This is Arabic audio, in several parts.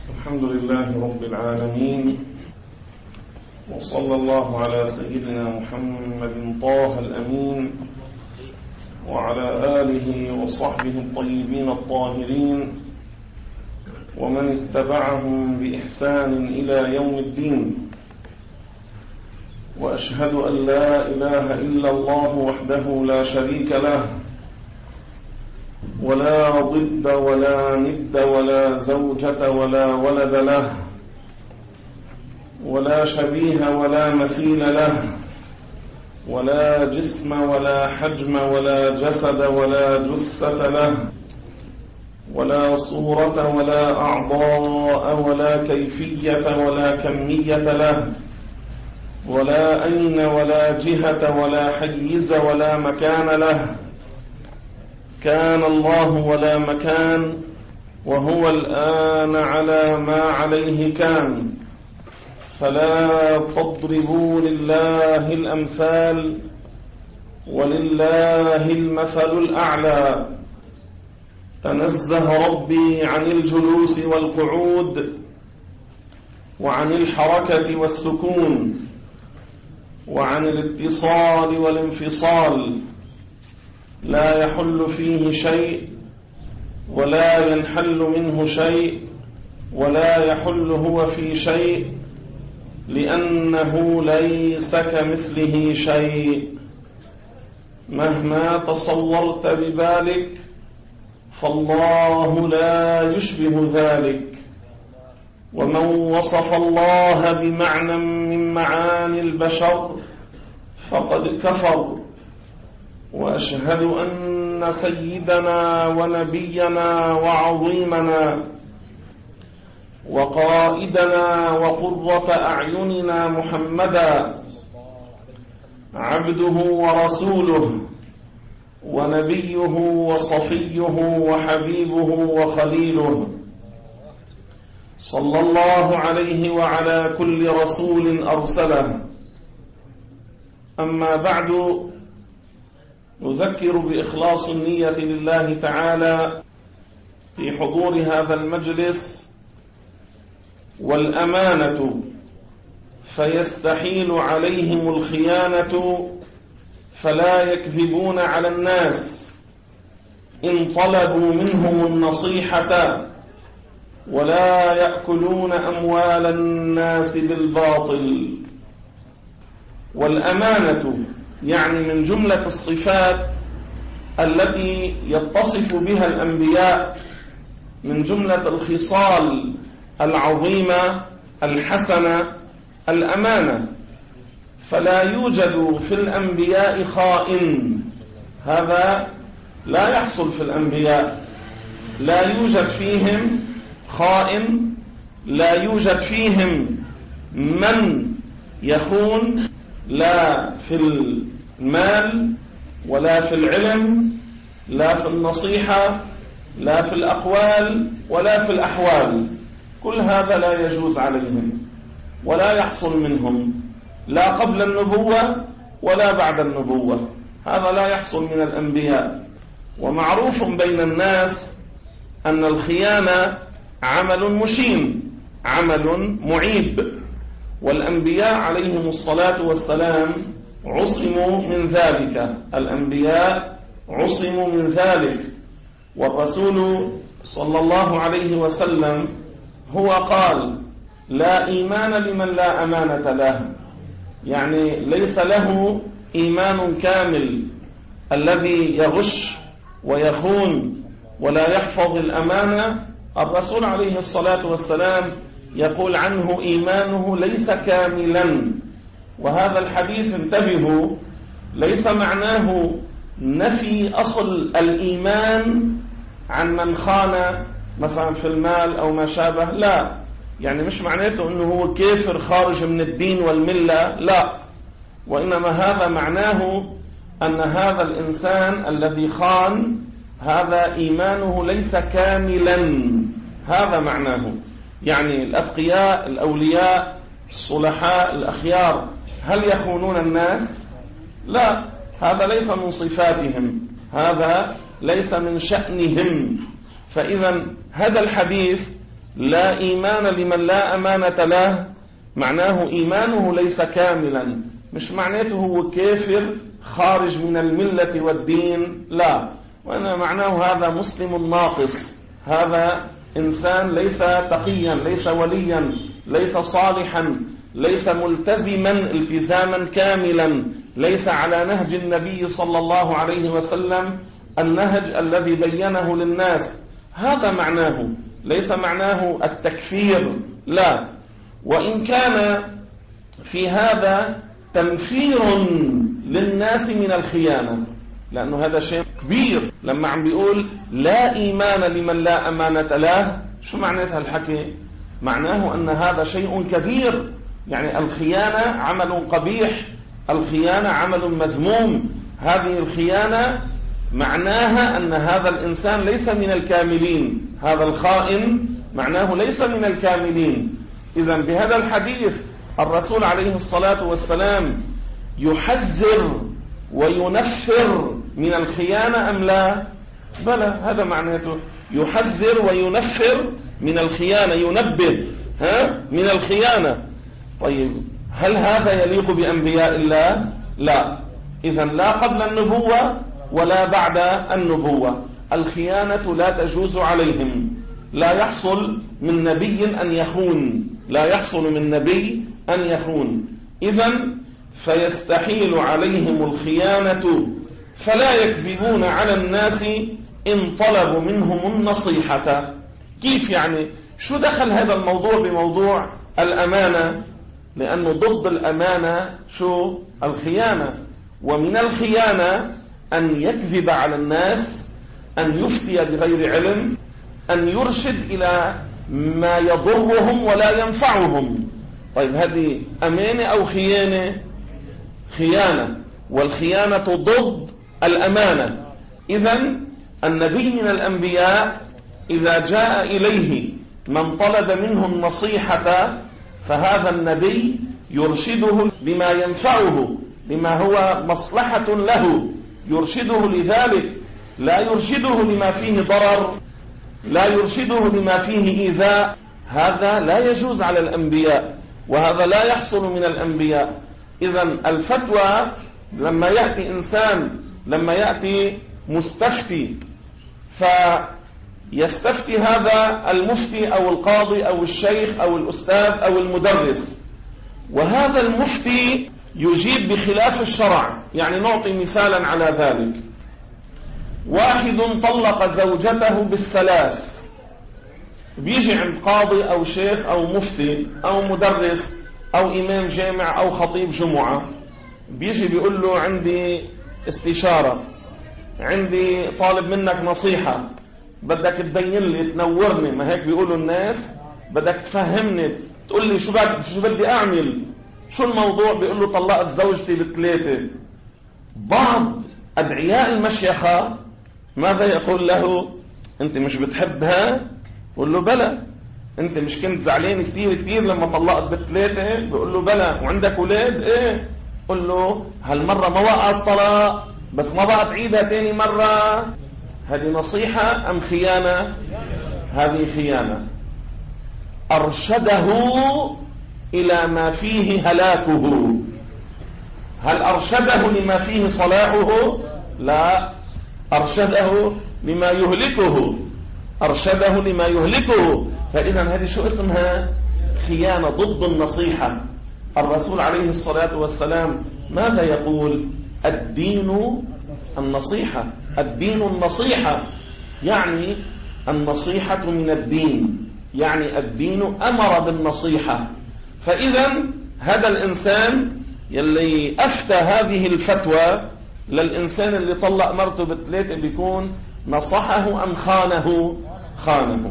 الحمد لله رب العالمين، وصلى الله على سيدنا محمد طه الأمين وعلى آله وصحبه الطيبين الطاهرين ومن اتبعهم بإحسان إلى يوم الدين. وأشهد أن لا إله إلا الله وحده لا شريك له، ولا ضد ولا ند ولا زوجة ولا ولد له، ولا شبيه ولا مثيل له، ولا جسم ولا حجم ولا جسد ولا جثة له، ولا صورة ولا أعضاء ولا كيفية ولا كمية له، ولا أين ولا جهة ولا حيز ولا مكان له. كان الله ولا مكان، وهو الآن على ما عليه كان. فلا تضربوا لله الأمثال، ولله المثل الأعلى. تنزه ربي عن الجلوس والقعود، وعن الحركة والسكون، وعن الاتصال والانفصال. لا يحل فيه شيء ولا ينحل منه شيء، ولا يحل هو في شيء، لأنه ليس كمثله شيء. مهما تصورت ببالك فالله لا يشبه ذلك. ومن وصف الله بمعنى من معاني البشر فقد كفر. وأشهد أن سيدنا ونبينا وعظيمنا وقائدنا وقرة أعيننا محمدا عبده ورسوله ونبيه وصفيه وحبيبه وخليله، صلى الله عليه وعلى كل رسول أرسله. أما بعد، نذكر بإخلاص النية لله تعالى في حضور هذا المجلس والأمانة، فيستحيل عليهم الخيانة فلا يكذبون على الناس إن طلبوا منهم النصيحة، ولا يأكلون أموال الناس بالباطل. والأمانة يعني من جملة الصفات التي يتصف بها الأنبياء، من جملة الخصال العظيمة الحسنة الأمانة. فلا يوجد في الأنبياء خائن، هذا لا يحصل في الأنبياء. لا يوجد فيهم خائن، لا يوجد فيهم من يخون، لا في المال ولا في العلم، لا في النصيحة، لا في الأقوال ولا في الأحوال. كل هذا لا يجوز عليهم ولا يحصل منهم، لا قبل النبوة ولا بعد النبوة. هذا لا يحصل من الأنبياء. ومعروف بين الناس أن الخيانة عمل مشين، عمل معيب، والأنبياء عليهم الصلاة والسلام عصموا من ذلك. الأنبياء عصموا من ذلك. والرسول صلى الله عليه وسلم هو قال: لا إيمان لمن لا أمانة له. يعني ليس له إيمان كامل الذي يغش ويخون ولا يحفظ الأمانة. الرسول عليه الصلاة والسلام يقول عنه: إيمانه ليس كاملا. وهذا الحديث، انتبهوا، ليس معناه نفي أصل الإيمان عن من خان مثلا في المال أو ما شابه، لا. يعني مش معناته أنه هو كافر خارج من الدين والملة، لا. وإنما هذا معناه أن هذا الإنسان الذي خان هذا إيمانه ليس كاملا. هذا معناه. يعني الأتقياء الأولياء الصلحاء الأخيار هل يخونون الناس؟ لا، هذا ليس من صفاتهم، هذا ليس من شأنهم. فإذا هذا الحديث لا إيمان لمن لا أمانة له، معناه إيمانه ليس كاملا، مش معناته هو كافر خارج من الملة والدين، لا، وأنا معناه هذا مسلم ناقص، هذا إنسان ليس تقيا، ليس وليا، ليس صالحا، ليس ملتزما التزاما كاملا، ليس على نهج النبي صلى الله عليه وسلم، النهج الذي بينه للناس، هذا معناه، ليس معناه التكفير، لا. وإن كان في هذا تنفير للناس من الخيانة، لأنه هذا شيء كبير، لما عم بيقول لا إيمان لمن لا أمانة له، شو معناتها الحكي؟ معناه أن هذا شيء كبير، يعني الخيانة عمل قبيح، الخيانة عمل مذموم، هذه الخيانة معناها أن هذا الإنسان ليس من الكاملين، هذا الخائن معناه ليس من الكاملين. إذن بهذا الحديث الرسول عليه الصلاة والسلام يحذر وينفر من الخيانة أم لا؟ بلى، هذا معناته، يحذر وينفر من الخيانة، ينبه من الخيانة. طيب هل هذا يليق بأنبياء الله؟ لا. إذن لا قبل النبوة ولا بعد النبوة الخيانة لا تجوز عليهم، لا يحصل من نبي أن يخون، لا يحصل من نبي أن يخون. إذن فيستحيل عليهم الخيانة، فلا يكذبون على الناس إن طلبوا منهم النصيحة. كيف يعني؟ شو دخل هذا الموضوع بموضوع الأمانة؟ لأنه ضد الأمانة شو؟ الخيانة. ومن الخيانة أن يكذب على الناس، أن يفتي بغير علم، أن يرشد إلى ما يضرهم ولا ينفعهم. طيب هذه أمانة أو خيانة؟ خيانة، والخيانة ضد الأمانة. إذن النبي من الأنبياء إذا جاء إليه من طلب منه النصيحة فهذا النبي يرشده لما ينفعه، لما هو مصلحة له، يرشده لذلك، لا يرشده لما فيه ضرر، لا يرشده لما فيه إيذاء. هذا لا يجوز على الأنبياء، وهذا لا يحصل من الأنبياء. إذن الفتوى لما يأتي إنسان، لما يأتي مستفتي فيستفتي هذا المفتي أو القاضي أو الشيخ أو الأستاذ أو المدرس، وهذا المفتي يجيب بخلاف الشرع. يعني نعطي مثالا على ذلك، واحد طلق زوجته بالثلاث، بيجي عند قاضي أو شيخ أو مفتي أو مدرس أو إمام جامع أو خطيب جمعة، بيجي بيقول له عندي استشارة، عندي طالب منك نصيحة، بدك تبين لي، تنورني، ما هيك بيقولوا الناس، بدك تفهمني، تقول لي شو بدي أعمل، شو الموضوع؟ بيقول له طلقت زوجتي ب3. بعض أدعياء المشيخة ماذا يقول له؟ أنت مش بتحبها؟ يقول له بلى. أنت مش كنت زعلان كتير لما طلقت ب3؟ بيقول له بلى. وعندك أولاد؟ إيه. قل له هالمرة ما وقع الطلاق، بس ما بقى تعيدها تاني مرة. هذه نصيحة أم خيانة؟ هذه خيانة. أرشده إلى ما فيه هلاكه. هل أرشده لما فيه صلاحه؟ لا، أرشده لما يهلكه، أرشده لما يهلكه. فإذا هذه شو اسمها؟ خيانة ضد النصيحة. الرسول عليه الصلاة والسلام ماذا يقول؟ الدين النصيحة، الدين النصيحة، يعني النصيحة من الدين، يعني الدين أمر بالنصيحة. فإذا هذا الإنسان يلي أفتى هذه الفتوى للإنسان اللي طلق مرته ب3 بيكون نصحه أم خانه؟ خانه.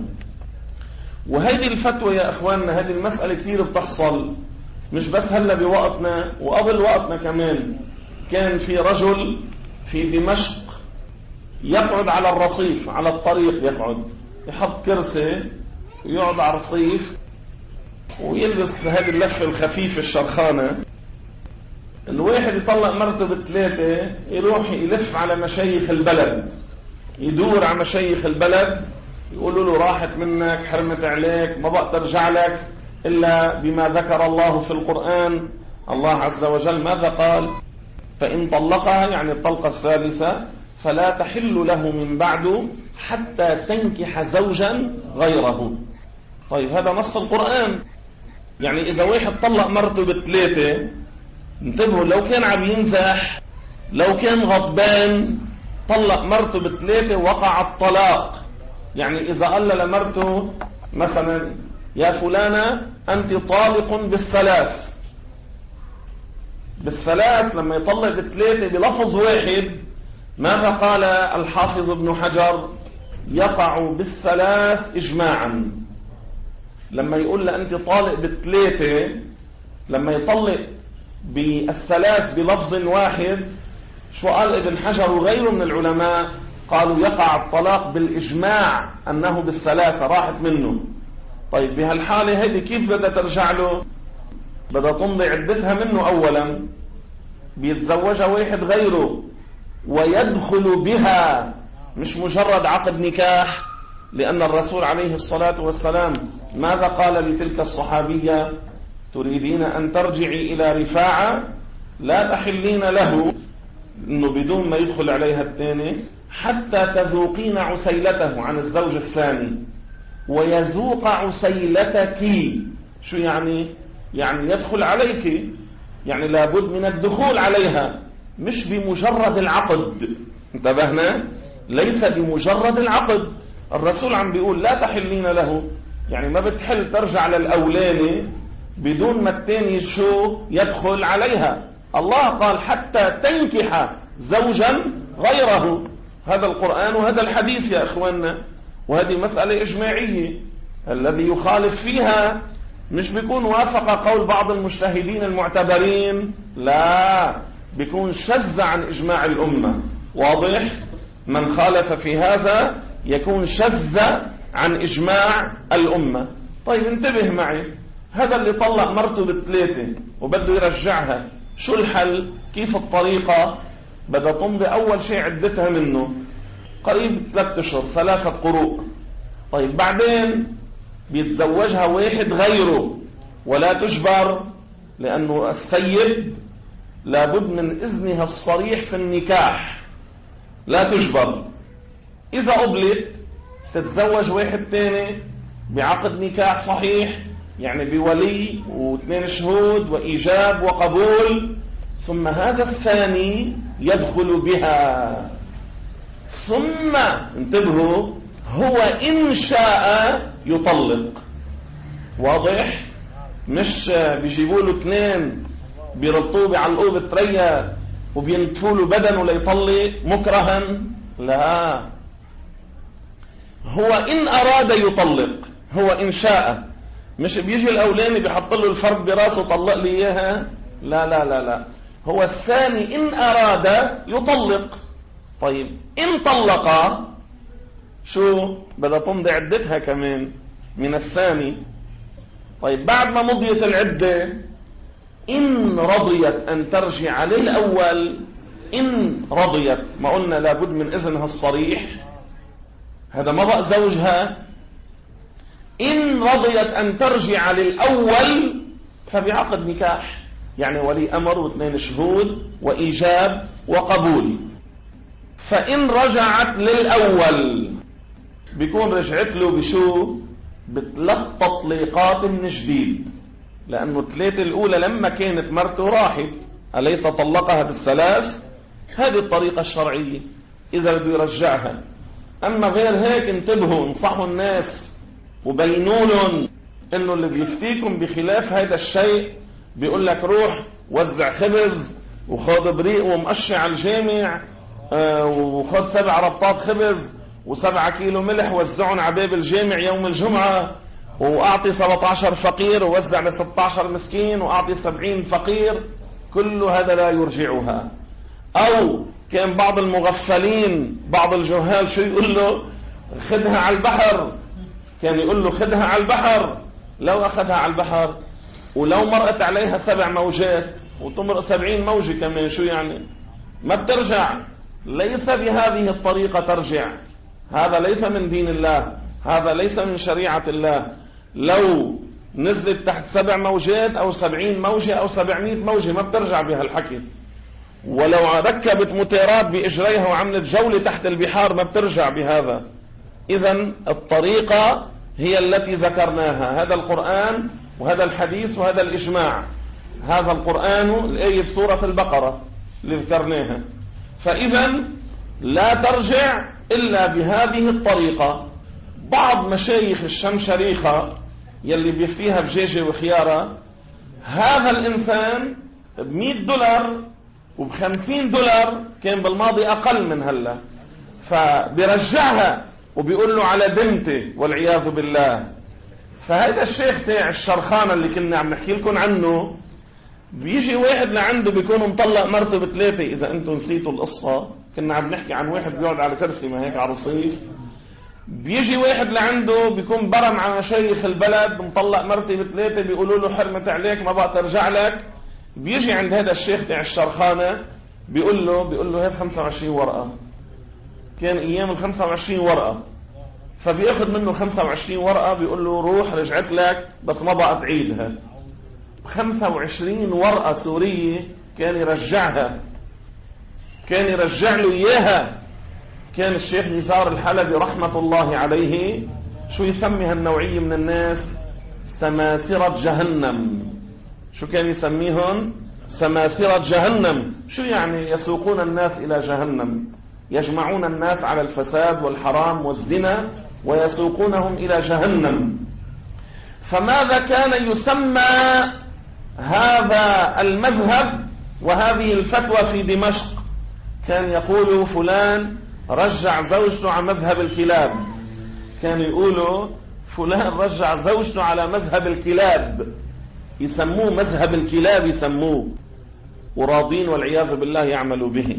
وهذه الفتوى يا أخواننا، هذه المسألة كثير بتحصل، مش بس هلا بوقتنا، وقبل وقتنا كمان. كان في رجل في دمشق يقعد على الرصيف، على الطريق، يقعد يحط كرسي ويقعد على الرصيف ويلبس هذه اللفة الخفيفة الشرخانة. الواحد يطلق مرته ب3 يروح يلف على مشايخ البلد، يدور على مشايخ البلد يقولوا له راحت منك، حرمت عليك، ما بقى ترجع لك إلا بما ذكر الله في القرآن. الله عز وجل ماذا قال؟ فإن طلقها يعني الطلقة الثالثة فلا تحل له من بعد حتى تنكح زوجا غيره. طيب هذا نص القرآن. يعني إذا واحد طلق مرته ب3، انتبهوا، لو كان عم ينزح، لو كان غضبان، طلق مرته ب3 وقع الطلاق. يعني إذا قال لمرته مثلا يا فلانة أنت طالق بالثلاث، لما يطلق ب3 بلفظ واحد، ماذا قال الحافظ ابن حجر؟ يقع بالثلاث إجماعا. لما يقول له أنت طالق ب3، لما يطلق بالثلاث بلفظ واحد، شو قال ابن حجر وغيره من العلماء؟ قالوا يقع الطلاق بالإجماع أنه بالثلاثة، راحت منه. طيب بهالحالة هذه كيف بدها ترجع له؟ بدها تمضي عدتها منه. أولا بيتزوجها واحد غيره ويدخل بها، مش مجرد عقد نكاح، لأن الرسول عليه الصلاة والسلام ماذا قال لتلك الصحابية؟ تريدين أن ترجعي إلى رفاعة؟ لا تحلين له، إنه بدون ما يدخل عليها الثاني، حتى تذوقين عسيلته عن الزوج الثاني ويذوق عسيلتك. شو يعني؟ يعني يدخل عليك، يعني لابد من الدخول عليها، مش بمجرد العقد. انتبهنا؟ ليس بمجرد العقد. الرسول عم بيقول لا تحلين له، يعني ما بتحل ترجع للأولاني بدون ما الثاني شو يدخل عليها. الله قال حتى تنكح زوجا غيره. هذا القرآن وهذا الحديث يا إخواننا، وهذه مسألة إجماعية. الذي يخالف فيها مش بيكون وافق قول بعض المجتهدين المعتبرين، لا، بيكون شذ عن إجماع الأمة. واضح؟ من خالف في هذا يكون شذ عن إجماع الأمة. طيب انتبه معي، هذا اللي طلق مرته ب3 وبده يرجعها، شو الحل؟ كيف الطريقة؟ بدها تمضي أول شيء عدتها منه قريب 3 أشهر، 3 قروء. طيب بعدين بيتزوجها واحد غيره ولا تجبر، لأنه السيد لابد من إذنها الصريح في النكاح، لا تجبر. إذا قبلت تتزوج واحد تاني بعقد نكاح صحيح، يعني بولي و2 شهود وإيجاب وقبول، ثم هذا الثاني يدخل بها. ثم انتبهوا، هو إن شاء يطلق. واضح؟ مش بيجيبوا له 2 بيربطوه بعلقوه بتريا وبينتفوا له بدنه ليطلق مكرها، لا، هو إن أراد يطلق، هو إن شاء. مش بيجي الأولاني بيحط له الفرد براسه طلق لي إياها، لا لا لا لا، هو الثاني إن أراد يطلق. طيب إن طلق شو؟ بدها تمضي عدتها كمان من الثاني. طيب بعد ما مضيت العدة، إن رضيت أن ترجع للأول، إن رضيت، ما قلنا لابد من إذنها الصريح، هذا ما بقى زوجها. إن رضيت أن ترجع للأول فبعقد نكاح، يعني ولي أمر و2 شهود وإيجاب وقبول. فإن رجعت للأول بيكون رجعت له بشو؟ ب3 تطليقات من جديد، لأنه 3 الأولى لما كانت مرته راحت، أليس طلقها بال3؟ هذه الطريقة الشرعية إذا بده يرجعها. أما غير هيك انتبهوا، انصحوا الناس وبينوا لهم إنه اللي بيفتيكم بخلاف هذا الشيء بيقول لك روح وزع خبز وخذ بريق ومقشع على الجامع، وخذ 7 ربطات خبز و7 كيلو ملح وزعهم على باب الجامع يوم الجمعة، وأعطي 17 فقير ووزع ل16 مسكين وأعطي 70 فقير. كل هذا لا يرجعها. أو كان بعض المغفلين، بعض الجهال، شو يقول له؟ خذها على البحر. كان يقول له خذها على البحر. لو أخذها على البحر ولو مرقت عليها 7 موجات وتمرق 70 موجة كمان، شو يعني؟ ما بترجع. ليس بهذه الطريقة ترجع، هذا ليس من دين الله، هذا ليس من شريعة الله. لو نزلت تحت 7 موجات أو 70 موجة أو 700 موجة ما بترجع بها الحكي. ولو ركبت موتيرات بإجريها وعملت جولة تحت البحار ما بترجع بهذا. إذن الطريقة هي التي ذكرناها، هذا القرآن وهذا الحديث وهذا الإجماع. هذا القرآن الآية بسورة البقرة اللي ذكرناها. فإذن لا ترجع إلا بهذه الطريقة. بعض مشايخ الشمشريخة يلي بيفيها بجيجة وخيارة، هذا الإنسان $100 وب$50 كان بالماضي أقل من هلا، فبيرجعها وبيقول له على دمتي والعياذ بالله. فهذا الشيخ تاع الشرخانة اللي كنا عم نحكي لكم عنه، بيجي واحد لعنده بيكون مطلق مرته ب3. إذا أنتم نسيتوا القصة كنا عم نحكي عن واحد بيقعد على كرسي ما هيك على رصيف. بيجي واحد لعنده بيكون برم على مشايخ البلد، مطلق مرتي ب3، بيقولوا له حرمت عليك ما بقى ترجع لك. بيجي عند هذا الشيخ تاع الشرخانة بيقول له هات 25 ورقة. كان ايام ال25 ورقة، فبياخذ منه 25 ورقة بيقول له روح رجعت لك بس ما بقى تعيدها. 25 ورقة سورية كان يرجعها، كان يرجع له اياها. كان الشيخ نزار الحلبي رحمة الله عليه شو يسمي هالنوعية من الناس؟ سماسرة جهنم. شو كان يسميهم؟ سماسرة جهنم. شو يعني؟ يسوقون الناس إلى جهنم، يجمعون الناس على الفساد والحرام والزنا ويسوقونهم إلى جهنم. فماذا كان يسمى هذا المذهب وهذه الفتوى في دمشق؟ كان يقول فلان رجع زوجته على مذهب الكلاب. كان يقولوا فلان رجع زوجته على مذهب الكلاب، يسموه مذهب الكلاب، يسموه وراضين والعياذ بالله يعملوا به.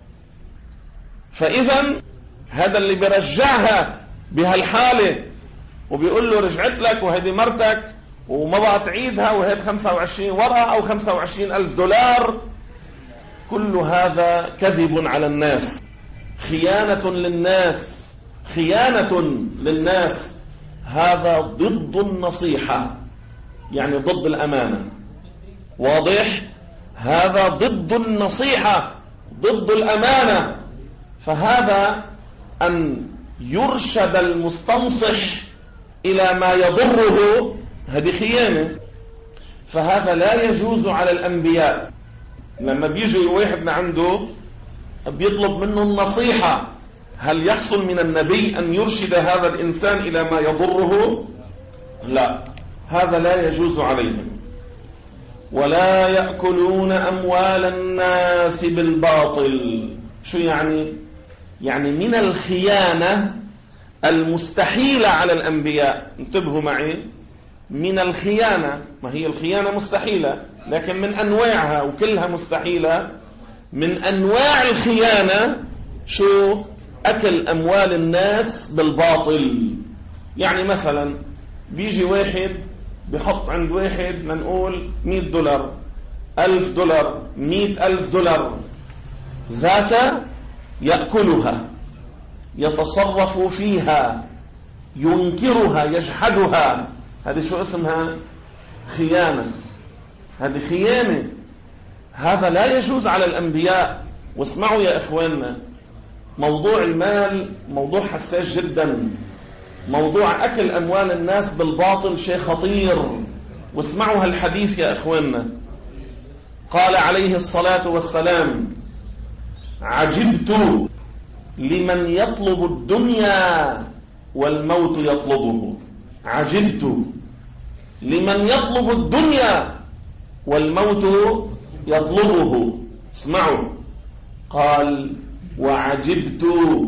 فإذا هذا اللي بيرجعها بهالحالة وبيقول له رجعت لك وهذه مرتك وما بقى تعيدها وهذه 25 ورقة أو $25,000، كل هذا كذب على الناس، خيانة للناس، خيانة للناس. هذا ضد النصيحة، يعني ضد الأمانة. واضح؟ هذا ضد النصيحة، ضد الأمانة. فهذا أن يرشد المستنصح إلى ما يضره هذه خيانة. فهذا لا يجوز على الأنبياء. لما بيجي واحد عنده بيطلب منه النصيحة، هل يحصل من النبي أن يرشد هذا الإنسان إلى ما يضره؟ لا، هذا لا يجوز عليهم. ولا يأكلون أموال الناس بالباطل. شو يعني؟ يعني من الخيانة المستحيلة على الأنبياء. انتبهوا معي، من الخيانة، ما هي الخيانة مستحيلة لكن من أنواعها وكلها مستحيلة. من أنواع الخيانة شو؟ أكل أموال الناس بالباطل. يعني مثلا بيجي واحد بيحط عند واحد منقول $100 $1,000 $100,000 ذات يأكلها، يتصرف فيها، ينكرها، يجحدها. هذه شو اسمها؟ خيانة. هذه خيانة. هذا لا يجوز على الأنبياء. واسمعوا يا إخواننا، موضوع المال موضوع حساس جدا. موضوع أكل أموال الناس بالباطل شيء خطير. واسمعوا هالحديث يا إخواننا. قال عليه الصلاة والسلام: عجبت لمن يطلب الدنيا والموت يطلبه. عجبت لمن يطلب الدنيا والموت يطلبه. اسمعوا، قال: وعجبت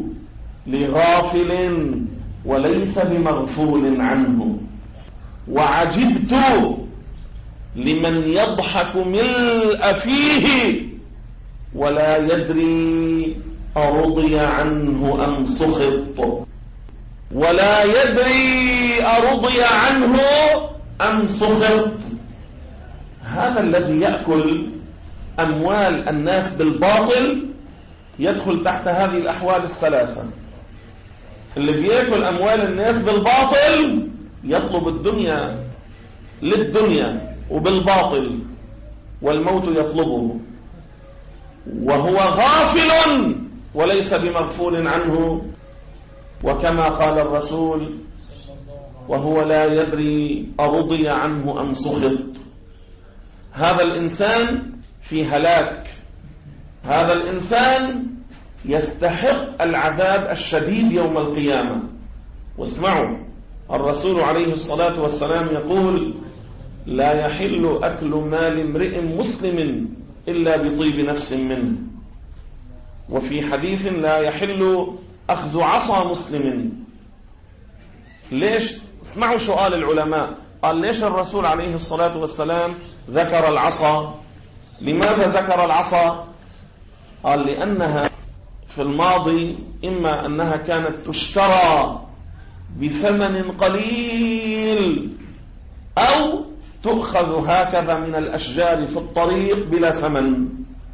لغافل وليس بمغفول عنه. وعجبت لمن يضحك ملء فيه ولا يدري أرضي عنه أم سخط. ولا يدري أرضي عنه أم سخط. هذا الذي يأكل أموال الناس بالباطل يدخل تحت هذه الأحوال الثلاثة. اللي بياكل أموال الناس بالباطل يطلب الدنيا للدنيا وبالباطل، والموت يطلبه وهو غافل وليس بمغفول عنه، وكما قال الرسول: وهو لا يدري أرضي عنه أم سخط. هذا الإنسان في هلاك، هذا الإنسان يستحق العذاب الشديد يوم القيامة. واسمعوا، الرسول عليه الصلاة والسلام يقول: لا يحل أكل مال امرئ مسلم إلا بطيب نفس منه. وفي حديث: لا يحل أخذ عصا مسلم. ليش؟ اسمعوا سؤال العلماء، قال ليش الرسول عليه الصلاة والسلام ذكر العصا؟ لماذا ذكر العصا؟ قال: لأنها في الماضي إما أنها كانت تشترى بثمن قليل، أو تؤخذ هكذا من الأشجار في الطريق بلا ثمن.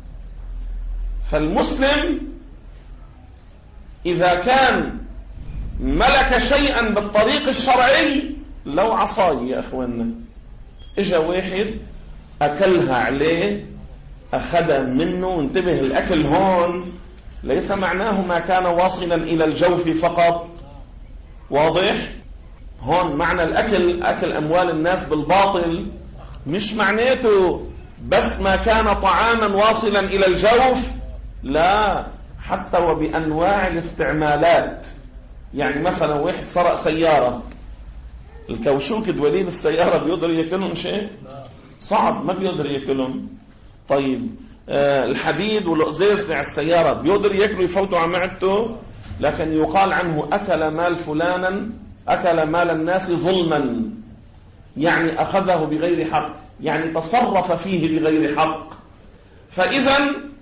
فالمسلم إذا كان ملك شيئا بالطريق الشرعي، لو عصاي يا أخوانا إجا واحد أكلها عليه، أخذ منه. انتبه، الأكل هون ليس معناه ما كان واصلا إلى الجوف فقط، واضح؟ هون معنى الأكل، أكل أموال الناس بالباطل، مش معناته بس ما كان طعاما واصلا إلى الجوف، لا، حتى وبأنواع الاستعمالات. يعني مثلا واحد سرق سيارة، الكوشوك دولين السيارة بيقدر يأكلهم شيء؟ صعب، ما بيقدر يأكلهم. طيب الحديد والأزاز تاع السيارة بيقدر يأكلوا يفوتوا على معدته، لكن يقال عنه أكل مال فلانا، أكل مال الناس ظلما، يعني أخذه بغير حق، يعني تصرف فيه بغير حق. فإذا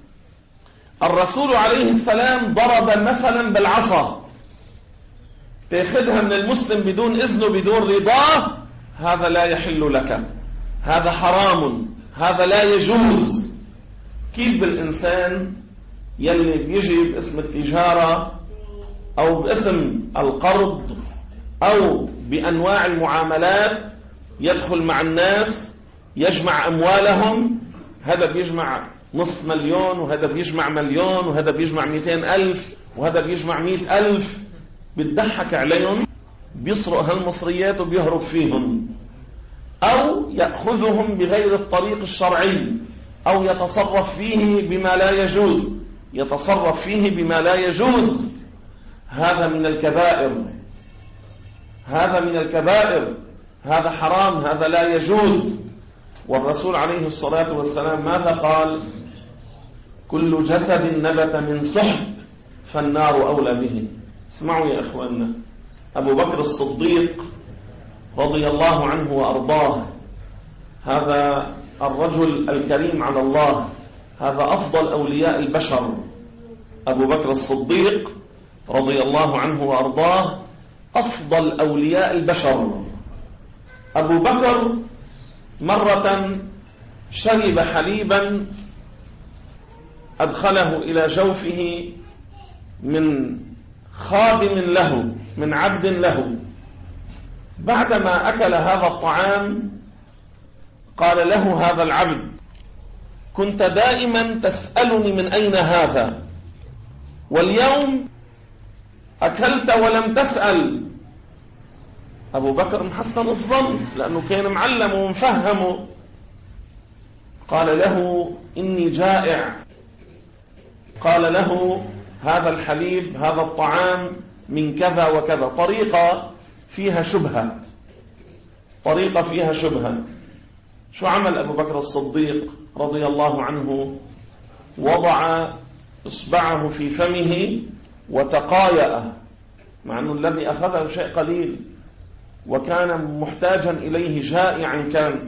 الرسول عليه السلام ضرب مثلا بالعصا، تأخذها من المسلم بدون إذنه بدون رضاه، هذا لا يحل لك، هذا حرام، هذا لا يجوز. كيف بالإنسان يلي بيجي باسم التجارة أو باسم القرض أو بأنواع المعاملات يدخل مع الناس يجمع أموالهم، هذا بيجمع $500,000 وهذا بيجمع 1,000,000 وهذا بيجمع 200,000 وهذا بيجمع 100,000، بيضحك عليهم، بيسرق هالمصريات وبيهرب فيهم، أو يأخذهم بغير الطريق الشرعي، أو يتصرف فيه بما لا يجوز، يتصرف فيه بما لا يجوز. هذا من الكبائر، هذا من الكبائر، هذا حرام، هذا لا يجوز. والرسول عليه الصلاة والسلام ماذا قال؟ كل جسد نبت من سحت فالنار أولى به. اسمعوا يا أخواننا، أبو بكر الصديق رضي الله عنه وأرضاه، هذا الرجل الكريم على الله، هذا أفضل أولياء البشر. أبو بكر الصديق رضي الله عنه وأرضاه أفضل أولياء البشر. أبو بكر مرة شرب حليبا أدخله إلى جوفه من خادم له، من عبد له. بعدما أكل هذا الطعام قال له هذا العبد: كنت دائما تسألني من أين هذا، واليوم أكلت ولم تسأل. أبو بكر محسن الظن لأنه كان معلم ومفهمه، قال له: إني جائع. قال له: هذا الحليب، هذا الطعام من كذا وكذا. طريقة فيها شبهة، طريقة فيها شبهة. شو عمل أبو بكر الصديق رضي الله عنه؟ وضع إصبعه في فمه وتقايأه، مع أنه الذي أخذه شيء قليل وكان محتاجا إليه، جائعا كان.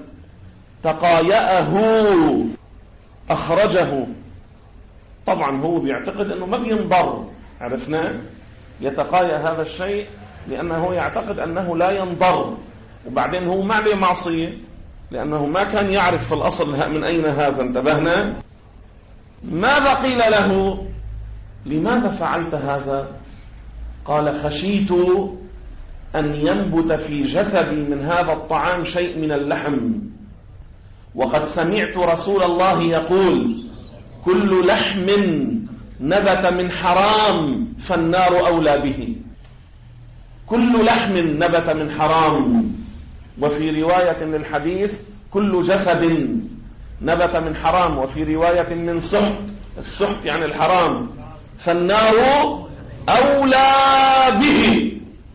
تقايأه، أخرجه. طبعا هو بيعتقد أنه ما بينضر، عرفنا؟ يتقايأ هذا الشيء لأنه يعتقد أنه لا ينضر، وبعدين هو ما عليه معصية لأنه ما كان يعرف في الأصل من أين هذا. انتبهنا؟ ماذا قيل له؟ لماذا فعلت هذا؟ قال خشيت أن ينبت في جسدي من هذا الطعام شيء من اللحم، وقد سمعت رسول الله يقول كل لحم نبت من حرام فالنار أولى به. كل لحم نبت من حرام، وفي رواية للحديث كل جسد نبت من حرام، وفي رواية من سحت، السحت يعني الحرام، فالنار أولى به.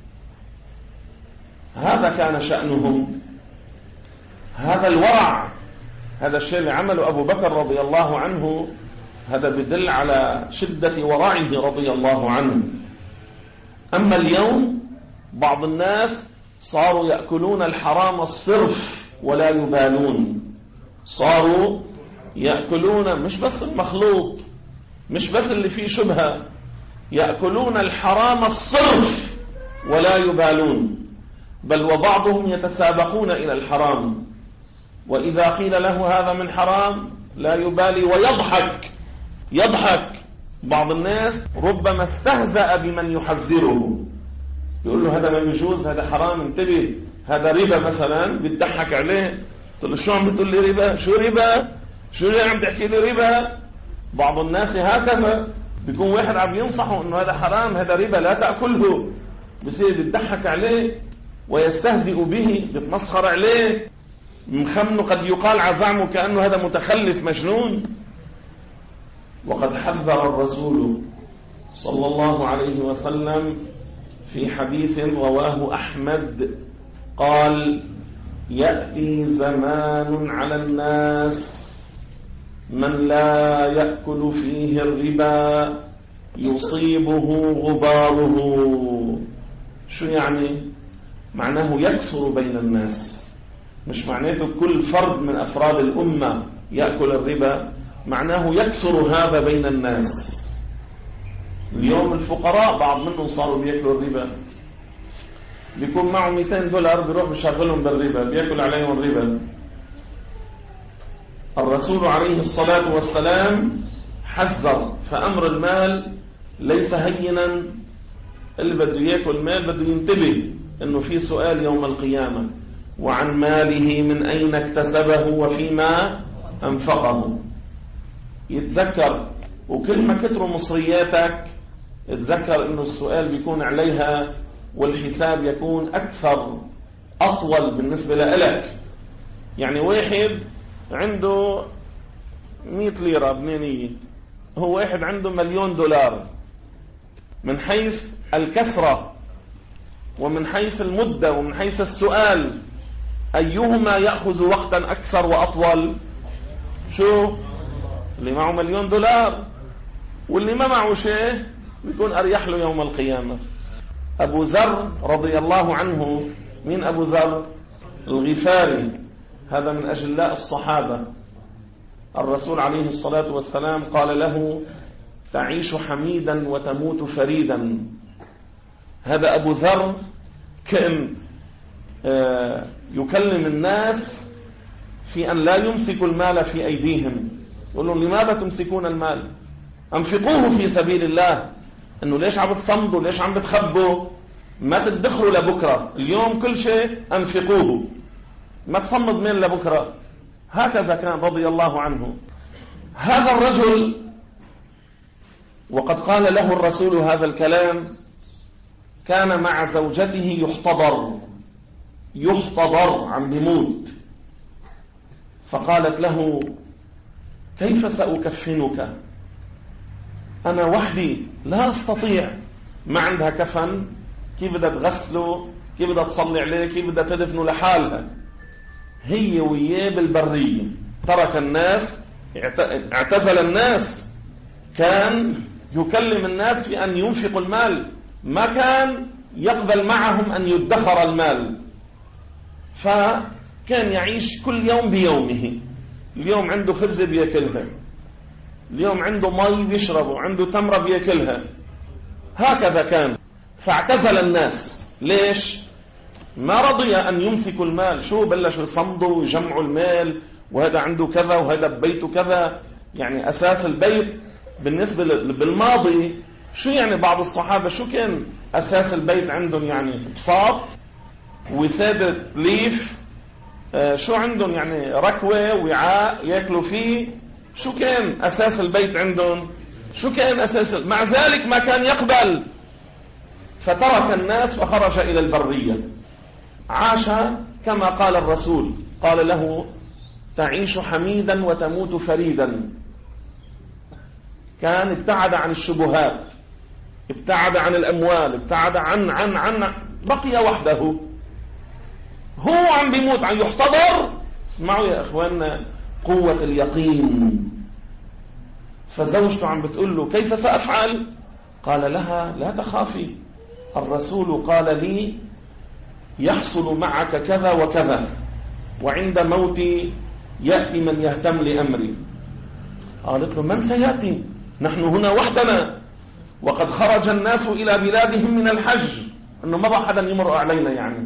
هذا كان شأنهم، هذا الورع، هذا الشيء اللي عمله أبو بكر رضي الله عنه، هذا بدل على شدة ورعه رضي الله عنه. أما اليوم بعض الناس صاروا يأكلون الحرام الصرف ولا يبالون، صاروا يأكلون مش بس المخلوط، مش بس اللي فيه شبهة، يأكلون الحرام الصرف ولا يبالون، بل وبعضهم يتسابقون إلى الحرام، وإذا قيل له هذا من حرام لا يبالي يضحك. بعض الناس ربما استهزأ بمن يحذره، يقول له هذا ما يجوز، هذا حرام، انتبه، هذا ربا مثلا، بتضحك عليه، تقول له شو عم بتقول لي ربا؟ شو ربا؟ شو اللي عم تحكي لي ربا؟ بعض الناس هكذا، بيكون واحد عم ينصحه انه هذا حرام، هذا ربا، لا تأكله، بصير بتضحك عليه ويستهزئ به، بتمسخر عليه، مخمنه، قد يقال عزعمه كأنه هذا متخلف مجنون. وقد حذر الرسول صلى الله عليه وسلم في حديث رواه أحمد قال يأتي زمان على الناس من لا يأكل فيه الربا يصيبه غباره. شو يعني؟ معناه يكثر بين الناس، مش معناته كل فرد من أفراد الأمة يأكل الربا، معناه يكثر هذا بين الناس. اليوم الفقراء بعض منهم صاروا بيأكلوا الربا، بيكون معه $200 بيروح بيشغلهم بالربا، بيأكل عليهم الربا. الرسول عليه الصلاة والسلام حذر، فأمر المال ليس هينا، اللي بده يأكل مال بده ينتبه إنه في سؤال يوم القيامة، وعن ماله من أين اكتسبه وفيما أنفقه. يتذكر، وكل ما كتروا مصرياتك اتذكر إنه السؤال بيكون عليها، والحساب يكون أكثر، أطول بالنسبة لك. يعني واحد عنده 100 ليرة لبنانية، هو واحد عنده $1,000,000. من حيث الكسرة ومن حيث المدة ومن حيث السؤال، أيهما يأخذ وقتا أكثر وأطول؟ شو؟ اللي معه $1,000,000، واللي ما معه شيء بيكون أريح له يوم القيامة. أبو ذر رضي الله عنه، مين أبو ذر؟ الغفاري، هذا من أجلاء الصحابة. الرسول عليه الصلاة والسلام قال له تعيش حميدا وتموت فريدا. هذا أبو ذر كان يكلم الناس في أن لا يمسكوا المال في أيديهم، يقول لهم لماذا تمسكون المال؟ أنفقوه في سبيل الله. إنه ليش عم بتصمدوا؟ ليش عم بتخبوا؟ ما تدخروا لبكرة، اليوم كل شيء أنفقوه، ما تصمد مال لبكرة. هكذا كان رضي الله عنه. هذا الرجل وقد قال له الرسول هذا الكلام كان مع زوجته يحتضر عم بيموت، فقالت له كيف سأكفنك؟ أنا وحدي لا أستطيع، ما عندها كفن، كيف بدها تغسله؟ كيف بدها تصلي عليه؟ كيف بدها تدفنه لحالها؟ هي وياه بالبرية، ترك الناس، اعتزل الناس، كان يكلم الناس في أن ينفقوا المال، ما كان يقبل معهم أن يدخر المال، فكان يعيش كل يوم بيومه. اليوم عنده خبزة بيأكلها، اليوم عنده مي بيشربه، عنده تمرة بيأكلها، هكذا كان. فاعتزل الناس. ليش؟ ما رضي أن يمسكوا المال. شو بلشوا يصمدوا ويجمعوا المال، وهذا عنده كذا وهذا ببيته كذا. يعني أساس البيت بالنسبة بالماضي شو يعني بعض الصحابة شو كان أساس البيت عندهم؟ يعني بساط، وسادة ليف، شو عندهم يعني؟ ركوة، وعاء يأكلوا فيه. شو كان أساس البيت عندهم؟ شو كان أساس؟ مع ذلك ما كان يقبل، فترك الناس وخرج إلى البرية. عاش كما قال الرسول، قال له: تعيش حميدا وتموت فريدا. كان ابتعد عن الشبهات، ابتعد عن الأموال، ابتعد عن بقي وحده. هو عم بيموت، عم يحتضر. اسمعوا يا اخواننا قوة اليقين. فزوجته عم بتقول له: كيف سأفعل؟ قال لها: لا تخافي، الرسول قال لي يحصل معك كذا وكذا، وعند موتي يأتي من يهتم لأمري. قالت له: من سيأتي؟ نحن هنا وحدنا، وقد خرج الناس إلى بلادهم من الحج، أنه ما بقى حدا يمر علينا. يعني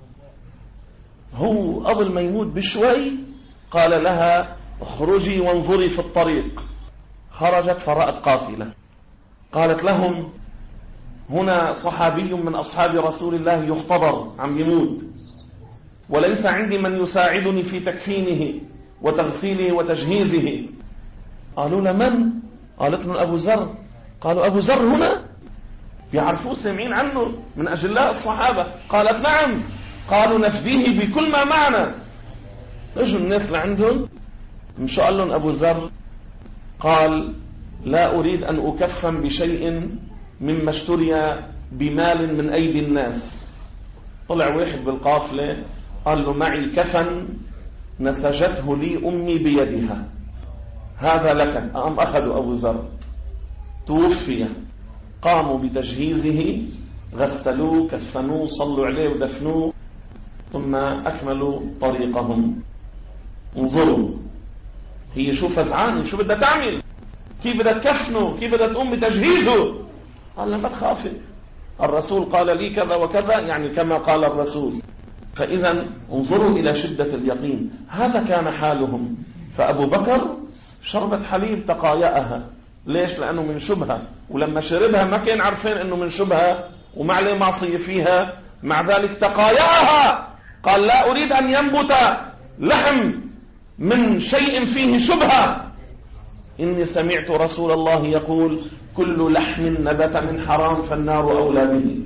هو قبل ما يموت بشوي قال لها: اخرجي وانظري في الطريق. خرجت فرأت قافلة. قالت لهم: هنا صحابي من أصحاب رسول الله يحتضر، عم يموت، وليس عندي من يساعدني في تكفينه وتغسيله وتجهيزه. قالوا: لمن؟ قالت لهم: أبو ذر. قالوا: أبو ذر هنا؟ بيعرفوه، سامعين عنه، من أجلاء الصحابة. قالت: نعم. قالوا: نفديه بكل ما معنا. اجوا الناس لعندهم، مش قال لهم أبو ذر؟ قال: لا أريد أن أكفن بشيء مما اشتري بمال من أيدي الناس. طلع واحد بالقافلة قال له: معي كفن نسجته لي أمي بيدها، هذا لك. قام أخذوا أبو ذر، توفي. قاموا بتجهيزه، غسلوه، كفنوه، صلوا عليه ودفنوه، ثم أكملوا طريقهم. انظروا، هي شو فزعانة، شو بدها تعمل، كيف بدها تكفنه، كيف بدها تقوم بتجهيزه. قال: ما تخافي، الرسول قال لي كذا وكذا، يعني كما قال الرسول. فإذا انظروا إلى شدة اليقين. هذا كان حالهم. فأبو بكر شربت حليب تقايأها. ليش؟ لأنه من شبهة، ولما شربها ما كان عارفين أنه من شبهة وما عليه معصية فيها، مع ذلك تقايأها. قال: لا أريد أن ينبت لحم من شيء فيه شبهة. إني سمعت رسول الله يقول: كل لحم نبت من حرام فالنار أولى به.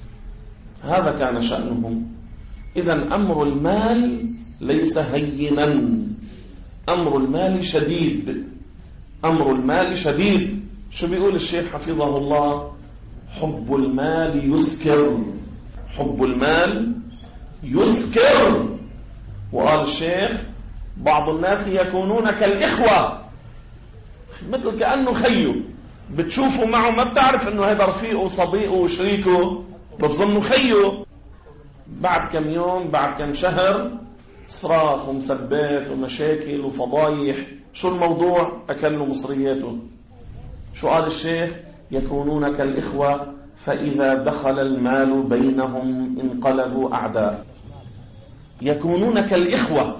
هذا كان شأنهم. إذن أمر المال ليس هينا، أمر المال شديد، أمر المال شديد. شو بيقول الشيخ حفظه الله؟ حب المال يسكر، حب المال يسكر. وقال الشيخ: بعض الناس يكونون كالإخوة، مثل كأنه خيه، بتشوفوا معه ما بتعرف انه هذا رفيقه وصديقه وشريكه، بتظنه خيه. بعد كم يوم، بعد كم شهر، صراخ ومسبات ومشاكل وفضايح. شو الموضوع؟ أكلوا مصرياته. شو قال الشيخ؟ يكونون كالإخوة، فإذا دخل المال بينهم انقلبوا أعداء. يكونون كالإخوة.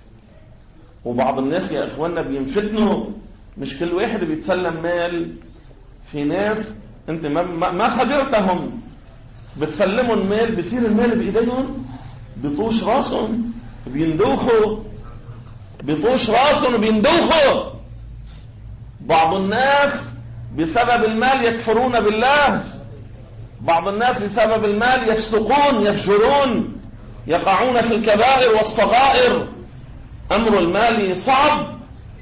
وبعض الناس يا إخواننا بينفتنوا، مش كل واحد بيتسلم مال. في ناس انت ما خبرتهم، بتسلمهم مال، بصير المال بإيديهم، بيطوش راسهم، بيندوخوا، بيطوش راسهم وبيندوخوا. بعض الناس بسبب المال يكفرون بالله، بعض الناس بسبب المال يفسقون، يفجرون، يقعون في الكبائر والصغائر. أمر المال صعب،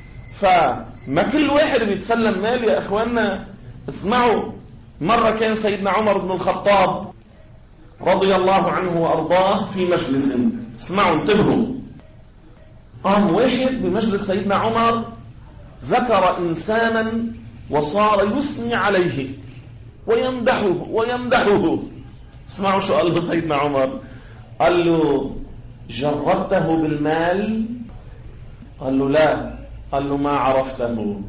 فما كل واحد بيتسلم مال يا إخواننا. اسمعوا، مرة كان سيدنا عمر بن الخطاب رضي الله عنه وأرضاه في مجلس. اسمعوا، انتبهوا. قام واحد بمجلس سيدنا عمر ذكر إنسانا وصار يثني عليه ويمدحه. اسمعوا شو قال له سيدنا عمر. قال له: جربته بالمال؟ قال له: لا. قال له: ما عرفته.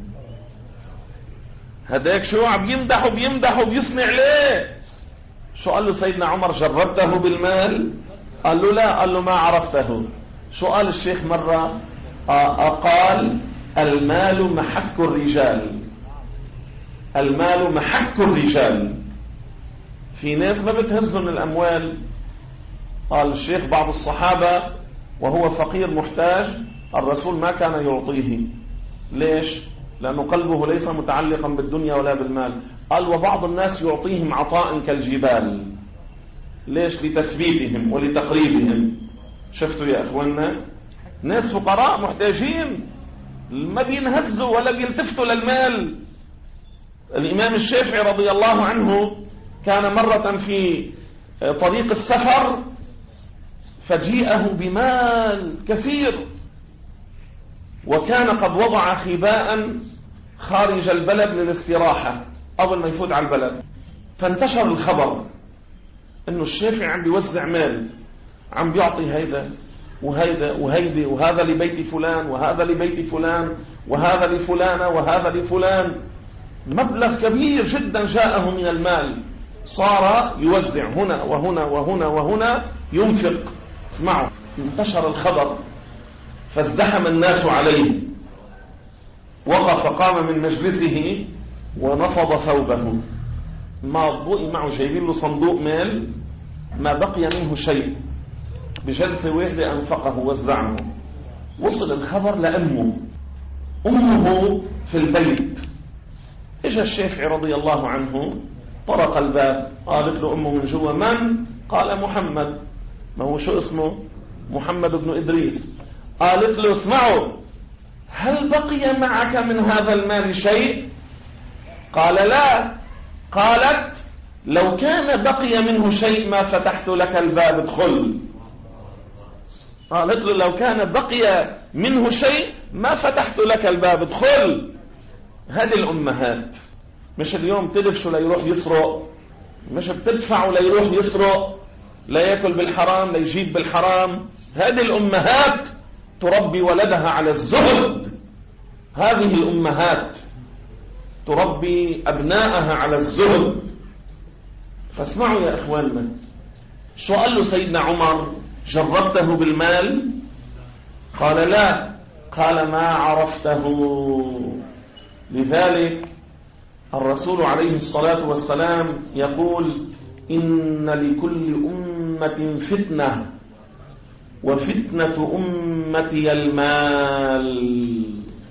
هداك شو عم بيمدحه بيثني عليه. شو قال له سيدنا عمر؟ جربته بالمال؟ قال له: لا. قال له: ما عرفته. شو قال الشيخ مرة؟ قال: المال محك الرجال. المال محك الرجال. في ناس ما بتهزهم الأموال. قال الشيخ بعض الصحابة وهو فقير محتاج الرسول ما كان يعطيه. ليش؟ لأنه قلبه ليس متعلقا بالدنيا ولا بالمال. قال وبعض الناس يعطيهم عطاء كالجبال. ليش؟ لتثبيتهم ولتقريبهم. شفتوا يا أخوانا ناس فقراء محتاجين ما بينهزوا ولا بيلتفتوا للمال. الإمام الشافعي رضي الله عنه كان مرة في طريق السفر فجيءه بمال كثير، وكان قد وضع خباء خارج البلد للاستراحة قبل ما يفوت على البلد. فانتشر الخبر انه الشافعي عم بيوزع مال، عم بيعطي هيدا وهيدا وهيدي، وهذا لبيت فلان وهذا لبيت فلان وهذا لفلانة وهذا لفلان. مبلغ كبير جدا جاءه من المال، صار يوزع هنا وهنا وهنا وهنا ينفق. اسمعوا، انتشر الخبر فازدحم الناس عليه، وقف قام من مجلسه ونفض ثوبه. ما ضوء معه جايبين له صندوق مال ما بقي منه شيء، بجلسة واحدة أنفقه وزعه. وصل الخبر لأمه، أمه في البيت. إجا الشافعي رضي الله عنه طرق الباب، قالت له أمه من جوا من؟ قال محمد. ما هو شو اسمه؟ محمد بن إدريس. قالت له اسمعوا، هل بقي معك من هذا المال شيء؟ قال لا. قالت لو كان بقي منه شيء ما فتحت لك الباب، ادخل. قالت له لو كان بقي منه شيء ما فتحت لك الباب، ادخل. هذه الأمهات. مش اليوم تدفشوا ليروح يسرق، مش بتدفعوا ليروح يسرق، لا يأكل بالحرام لا يجيب بالحرام. هذه الأمهات تربي ولدها على الزهد. هذه الأمهات تربي أبنائها على الزهد. فاسمعوا يا إخواننا، شو قال له سيدنا عمر؟ جربته بالمال؟ قال لا. قال ما عرفته. لذلك الرسول عليه الصلاة والسلام يقول إن لكل أمة فتنة وفتنة أمتي المال.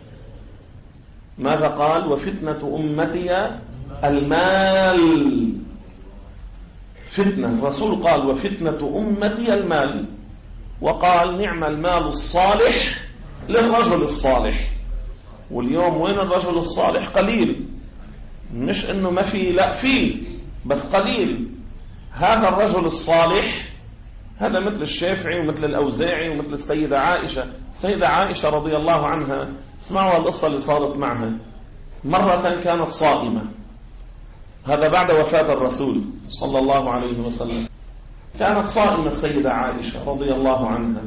ماذا قال؟ وفتنة أمتي المال. فتنة. الرسول قال وفتنة أمتي المال، وقال نعم المال الصالح للرجل الصالح. واليوم وين الرجل الصالح؟ قليل. مش انه ما في، لا في، بس قليل. هذا الرجل الصالح هذا مثل الشافعي ومثل الأوزاعي ومثل السيدة عائشة. السيدة عائشة رضي الله عنها، اسمعوا القصة اللي صارت معها. مرة كانت صائمة، هذا بعد وفاة الرسول صلى الله عليه وسلم. كانت صائمة السيدة عائشة رضي الله عنها،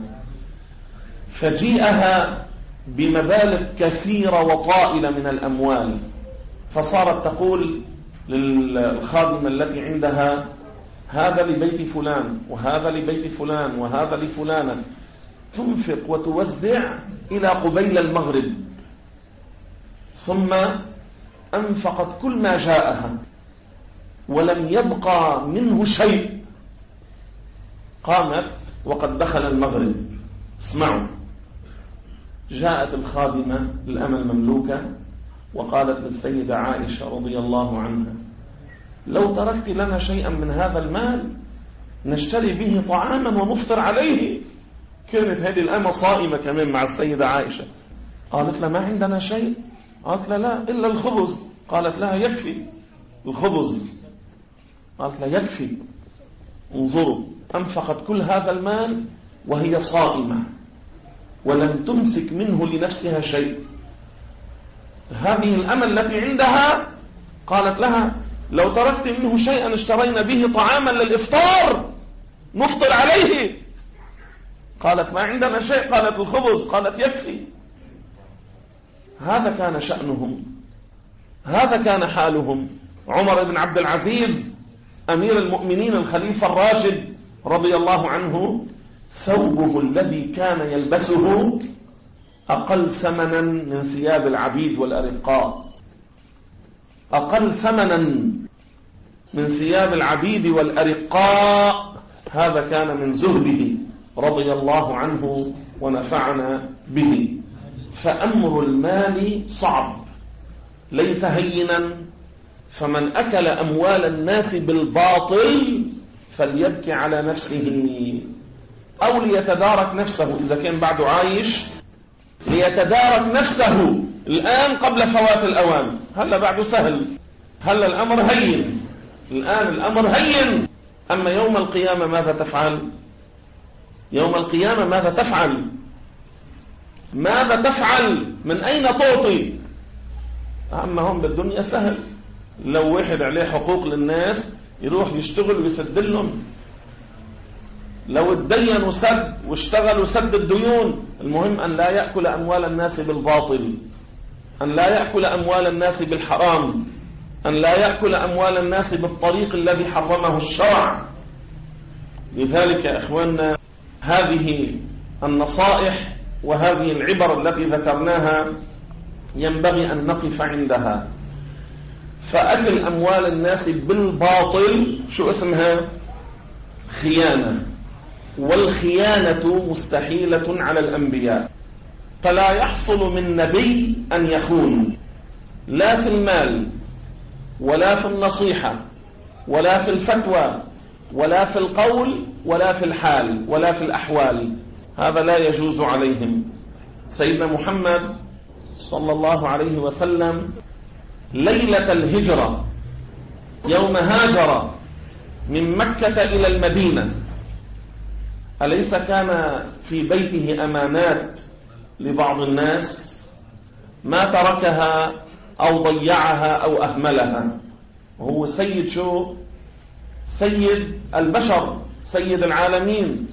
فجيئها بمبالغ كثيرة وطائلة من الأموال، فصارت تقول للخادمة التي عندها هذا لبيت فلان وهذا لبيت فلان وهذا لفلانة، تنفق وتوزع إلى قبيل المغرب، ثم أنفقت كل ما جاءها ولم يبقى منه شيء. قامت وقد دخل المغرب. اسمعوا، جاءت الخادمة الأمة المملوكة وقالت للسيدة عائشة رضي الله عنها لو تركت لنا شيئا من هذا المال نشتري به طعاما ونفطر عليه. كانت هذه الأمة صائمة كمان مع السيدة عائشة. قالت لا ما عندنا شيء. قالت لا إلا الخبز. قالت لها يكفي الخبز. قالت لا يكفي. انظروا، أنفقت كل هذا المال وهي صائمة ولم تمسك منه لنفسها شيء. هذه الأمة التي عندها قالت لها لو تركت منه شيئا اشترينا به طعاما للإفطار نفطر عليه. قالت ما عندنا شيء. قالت الخبز. قالت يكفي. هذا كان شأنهم، هذا كان حالهم. عمر بن عبد العزيز أمير المؤمنين الخليفة الراشد رضي الله عنه، ثوبه الذي كان يلبسه أقل ثمنا من ثياب العبيد والأرقاء. أقل ثمنا من ثياب العبيد والأرقاء، هذا كان من زهده رضي الله عنه ونفعنا به. فأمر المال صعب ليس هينا، فمن أكل أموال الناس بالباطل فليبكي على نفسه، أو ليتدارك نفسه إذا كان بعده عايش، ليتدارك نفسه الآن قبل فوات الأوان. هلا بعده سهل، هلا الأمر هين، الآن الأمر هين. أما يوم القيامة ماذا تفعل؟ يوم القيامة ماذا تفعل؟ ماذا تفعل؟ من أين تعطي؟ أما هم بالدنيا سهل، لو واحد عليه حقوق للناس يروح يشتغل ويسد لهم، لو اتدين وسد واشتغل وسد الديون. المهم أن لا يأكل أموال الناس بالباطل، أن لا يأكل أموال الناس بالحرام، أن لا يأكل أموال الناس بالطريق الذي حرمه الشرع. لذلك يا إخواننا هذه النصائح وهذه العبر التي ذكرناها ينبغي أن نقف عندها. فأكل أموال الناس بالباطل شو اسمها؟ خيانة، والخيانة مستحيلة على الأنبياء، فلا يحصل من نبي أن يخون، لا في المال ولا في النصيحة ولا في الفتوى ولا في القول ولا في الحال ولا في الأحوال، هذا لا يجوز عليهم. سيدنا محمد صلى الله عليه وسلم ليلة الهجرة يوم هاجر من مكة إلى المدينة، أليس كان في بيته أمانات لبعض الناس؟ ما تركها أو ضيعها أو أهملها. وهو سيد شو؟ سيد البشر، سيد العالمين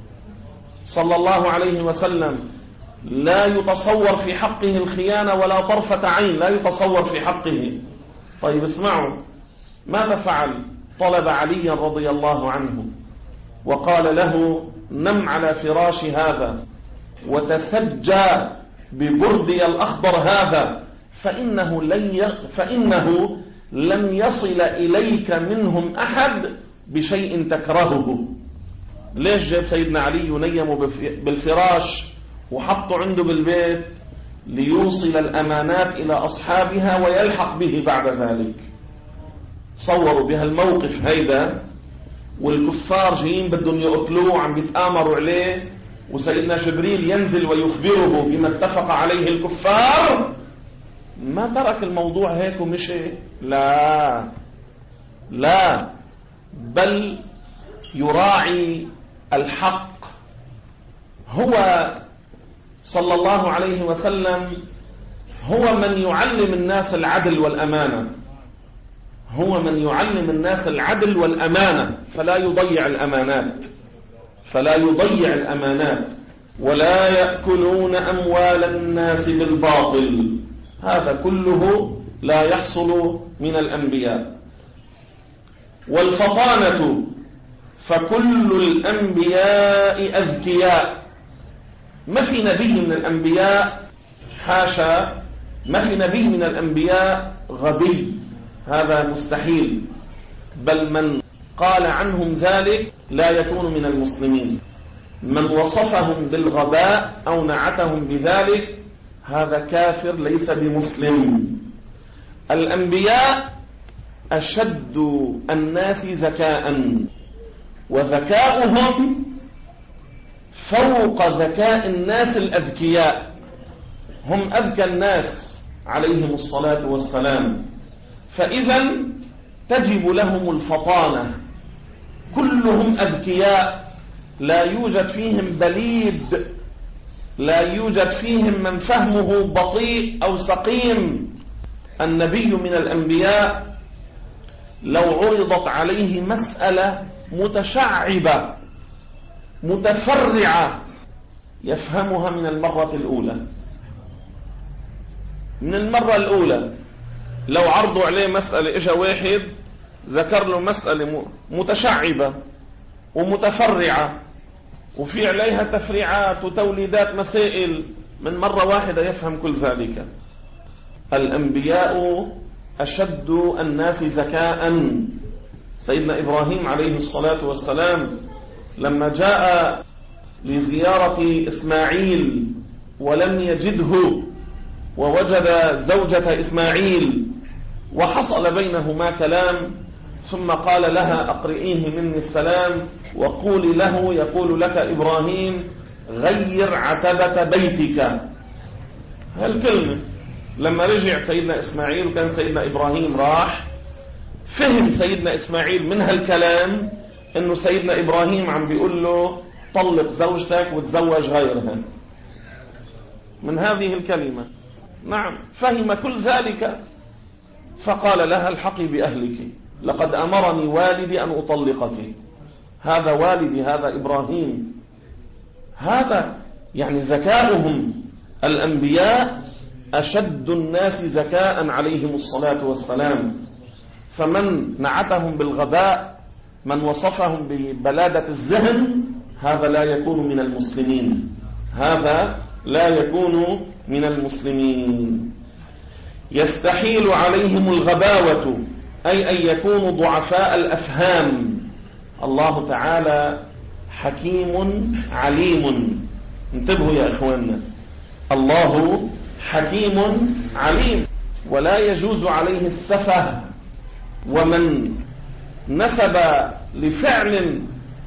صلى الله عليه وسلم، لا يتصور في حقه الخيانة ولا طرفة عين، لا يتصور في حقه. طيب اسمعوا ماذا فعل؟ طلب عليا رضي الله عنه وقال له نم على فراش هذا وتسجى ببردي الأخضر هذا، فإنه لن يصل إليك منهم أحد بشيء تكرهه. ليش جاب سيدنا علي ينيم بالفراش وحطه عنده بالبيت؟ ليوصل الأمانات إلى أصحابها ويلحق به بعد ذلك. صوروا بها الموقف هيدا، والكفار جايين بدهم يقتلوه وعم بيتآمروا عليه، وسيدنا جبريل ينزل ويخبره بما اتفق عليه الكفار. ما ترك الموضوع هيك ومشي، لا لا، بل يراعي الحق. هو صلى الله عليه وسلم هو من يعلم الناس العدل والأمانة، هو من يعلم الناس العدل والأمانة، فلا يضيع الأمانات، فلا يضيع الأمانات، ولا يأكلون أموال الناس بالباطل. هذا كله لا يحصل من الأنبياء. والفطانة، فكل الأنبياء أذكياء، ما في نبي من الأنبياء، حاشا، ما في نبي من الأنبياء غبي، هذا مستحيل، بل من قال عنهم ذلك لا يكون من المسلمين. من وصفهم بالغباء أو نعتهم بذلك هذا كافر ليس بمسلم. الأنبياء أشد الناس ذكاء، وذكاؤهم فوق ذكاء الناس الأذكياء، هم أذكى الناس عليهم الصلاة والسلام، فإذا تجب لهم الفطانة. كلهم أذكياء، لا يوجد فيهم بليد، لا يوجد فيهم من فهمه بطيء أو سقيم. النبي من الأنبياء لو عرضت عليه مسألة متشعبة متفرعة يفهمها من المرة الأولى، من المرة الأولى. لو عرضوا عليه مسألة، إجا واحد ذكر له مسألة متشعبة ومتفرعة وفي عليها تفريعات وتوليدات مسائل، من مرة واحدة يفهم كل ذلك. الأنبياء أشد الناس زكاء. سيدنا إبراهيم عليه الصلاة والسلام لما جاء لزيارة إسماعيل ولم يجده ووجد زوجة إسماعيل وحصل بينهما كلام، ثم قال لها أقرئيه مني السلام وقولي له يقول لك إبراهيم غير عتبة بيتك. هالكلمة لما رجع سيدنا إسماعيل وكان سيدنا إبراهيم راح، فهم سيدنا إسماعيل من هالكلام أنه سيدنا إبراهيم عم بيقول له طلق زوجتك وتزوج غيرها من هذه الكلمة. نعم، فهم كل ذلك، فقال لها الحقي بأهلك لقد أمرني والدي أن أطلقك. هذا والدي، هذا إبراهيم. هذا يعني ذكاؤهم. الأنبياء أشد الناس ذكاء عليهم الصلاة والسلام، فمن نعتهم بالغباء، من وصفهم ببلادة الذهن، هذا لا يكون من المسلمين، هذا لا يكون من المسلمين. يستحيل عليهم الغباوة، أي أن يكونوا ضعفاء الأفهام. الله تعالى حكيم عليم. انتبهوا يا إخواننا، الله حكيم عليم، ولا يجوز عليه السفه. ومن نسب لفعل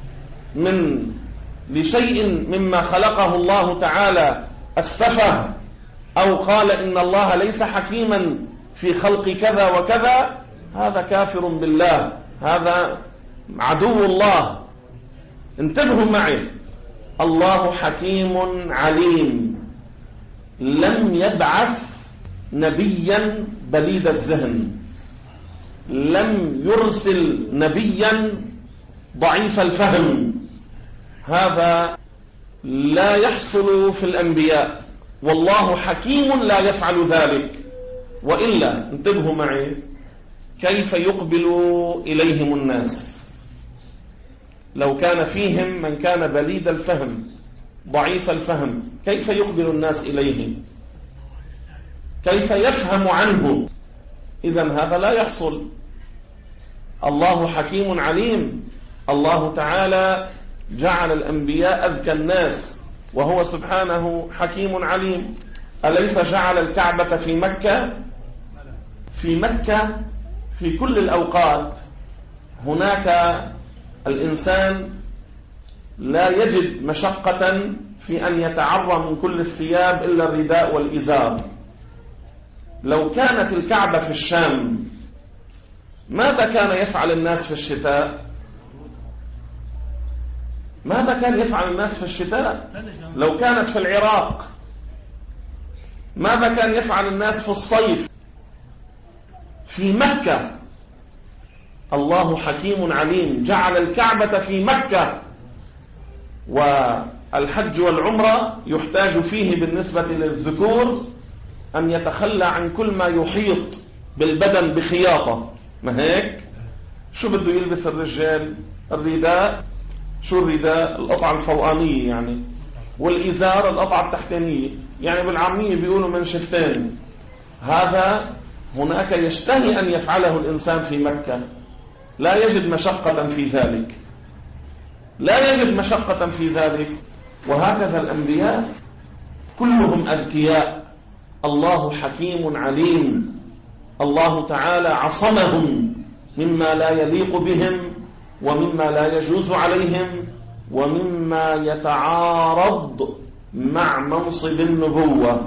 لشيء مما خلقه الله تعالى السفه، أو قال إن الله ليس حكيما في خلق كذا وكذا، هذا كافر بالله، هذا عدو الله. انتبهوا معي، الله حكيم عليم، لم يبعث نبيا بليد الذهن، لم يرسل نبيا ضعيف الفهم، هذا لا يحصل في الأنبياء، والله حكيم لا يفعل ذلك. وإلا انتبهوا معي، كيف يقبل إليهم الناس لو كان فيهم من كان بليد الفهم ضعيف الفهم؟ كيف يقبل الناس إليه؟ كيف يفهم عنه؟ إذن هذا لا يحصل. الله حكيم عليم. الله تعالى جعل الأنبياء أذكى الناس، وهو سبحانه حكيم عليم. أليس جعل الكعبة في مكة؟ في مكة في كل الأوقات هناك الإنسان لا يجد مشقة في أن يتعرى من كل الثياب إلا الرداء والإزار. لو كانت الكعبة في الشام، ماذا كان يفعل الناس في الشتاء؟ ماذا كان يفعل الناس في الشتاء؟ لو كانت في العراق، ماذا كان يفعل الناس في الصيف؟ في مكة. الله حكيم عليم، جعل الكعبة في مكة، والحج والعمرة يحتاج فيه بالنسبة للذكور أن يتخلى عن كل ما يحيط بالبدن بخياطة، ما هيك؟ شو بده يلبس الرجال؟ الرداء. شو الرداء؟ القطعة الفوقانية يعني، والإزار القطعة التحتانية، يعني بالعامية بيقولوا من شفتين. هذا هناك يشتهي أن يفعله الإنسان في مكة، لا يجد مشقة في ذلك، لا يجد مشقة في ذلك. وهكذا الأنبياء كلهم أذكياء. الله حكيم عليم. الله تعالى عصمهم مما لا يليق بهم، ومما لا يجوز عليهم، ومما يتعارض مع منصب النبوة،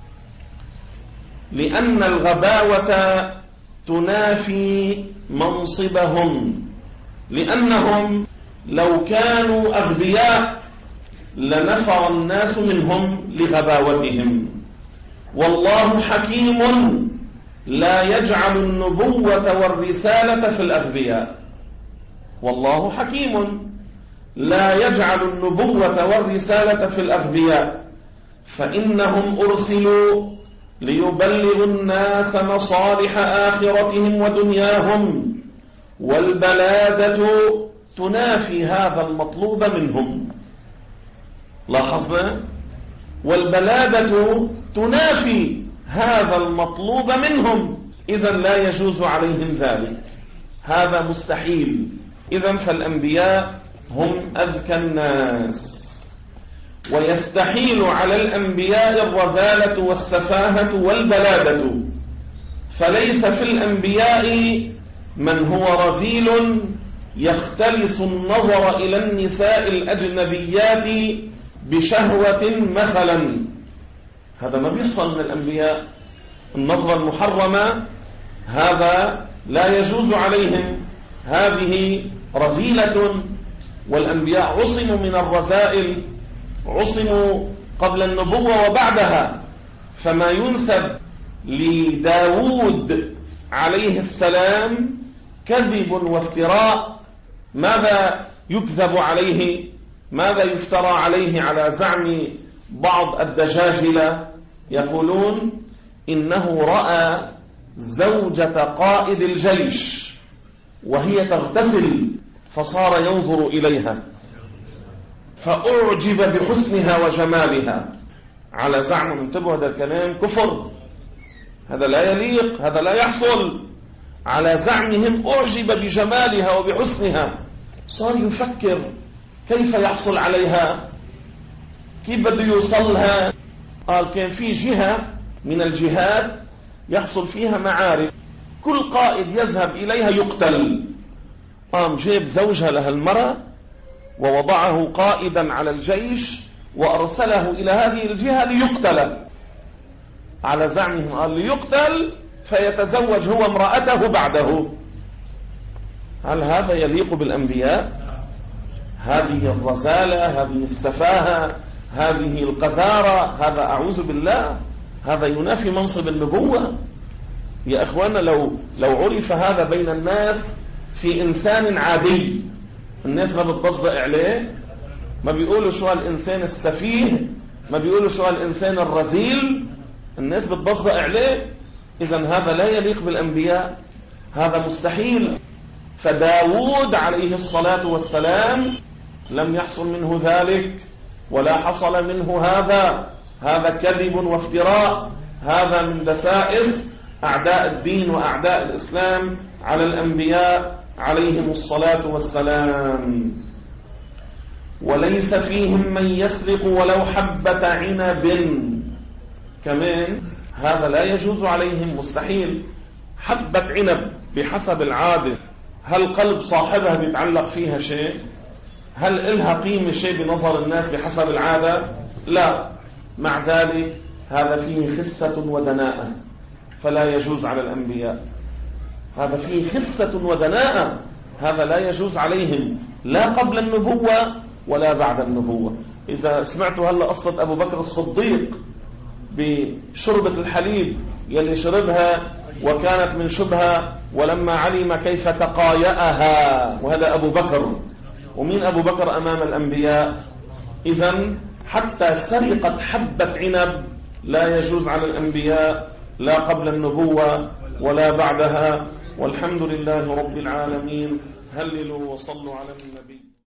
لأن الغباوة تنافي منصبهم، لأنهم لو كانوا أغبياء لنفر الناس منهم لغباوتهم. والله حكيم لا يجعل النبوة والرسالة في الأغبياء. والله حكيم لا يجعل النبوة والرسالة في الأغبياء، فإنهم أرسلوا ليبلغوا الناس مصالح آخرتهم ودنياهم، والبلادة تنافي هذا المطلوب منهم. لاحظنا؟ والبلادة تنافي هذا المطلوب منهم، إذن لا يجوز عليهم ذلك، هذا مستحيل. إذن فالأنبياء هم أذكى الناس، ويستحيل على الأنبياء الرذالة والسفاهة والبلادة، فليس في الأنبياء من هو رذيل يختلس النظر إلى النساء الأجنبيات بشهوة مثلا، هذا ما بيحصل من الأنبياء. النظرة المحرمة هذا لا يجوز عليهم، هذه رذيلة. والأنبياء عصموا من الرذائل، عصموا قبل النبوة وبعدها. فما ينسب لداود عليه السلام كذب وافتراء. ماذا يكذب عليه؟ ماذا يفترى عليه على زعم بعض الدجاجلة؟ يقولون إنه رأى زوجة قائد الجيش وهي تغتسل فصار ينظر إليها فأعجب بحسنها وجمالها. على زعم، انتبهوا، هذا الكلام كفر، هذا لا يليق، هذا لا يحصل. على زعمهم أعجب بجمالها وبحسنها، صار يفكر كيف يحصل عليها، كيف بده يوصلها. قال كان في جهة من الجهات يحصل فيها معارك، كل قائد يذهب إليها يقتل. قام جيب زوجها لهالمرأة ووضعه قائدا على الجيش وأرسله إلى هذه الجهة ليقتل. على زعمهم قال ليقتل فيتزوج هو امرأته بعده. هل هذا يليق بالأنبياء؟ هذه الرذالة، هذه السفاهة، هذه القذارة، هذا أعوذ بالله، هذا ينافي منصب النبوة. يا أخوانا، لو عرف هذا بين الناس في إنسان عادي، الناس ما بتبصق عليه، ما بيقولوا شو هالإنسان السفيه، ما بيقولوا شو هالإنسان الرذيل، الناس بتبصق عليه. إذن هذا لا يليق بالأنبياء، هذا مستحيل. فداود عليه الصلاة والسلام لم يحصل منه ذلك، ولا حصل منه هذا كذب وافتراء، هذا من دسائس أعداء الدين وأعداء الإسلام على الأنبياء عليهم الصلاة والسلام. وليس فيهم من يسرق ولو حبة عنب، كمان هذا لا يجوز عليهم، مستحيل. حبة عنب بحسب العادة، هل قلب صاحبها بيتعلق فيها شيء؟ هل إلها قيمة شيء بنظر الناس بحسب العادة؟ لا. مع ذلك هذا فيه خسة ودناءة، فلا يجوز على الأنبياء. هذا فيه خسة ودناءة، هذا لا يجوز عليهم، لا قبل النبوة ولا بعد النبوة. إذا سمعتوا هلأ قصة أبو بكر الصديق بشربة الحليب يلي شربها وكانت من شبهة، ولما علم كيف تقايأها، وهذا أبو بكر. ومين أبو بكر أمام الأنبياء؟ إذن حتى سرقة حبة عنب لا يجوز على الأنبياء، لا قبل النبوة ولا بعدها. والحمد لله رب العالمين. هللوا وصلوا على النبي.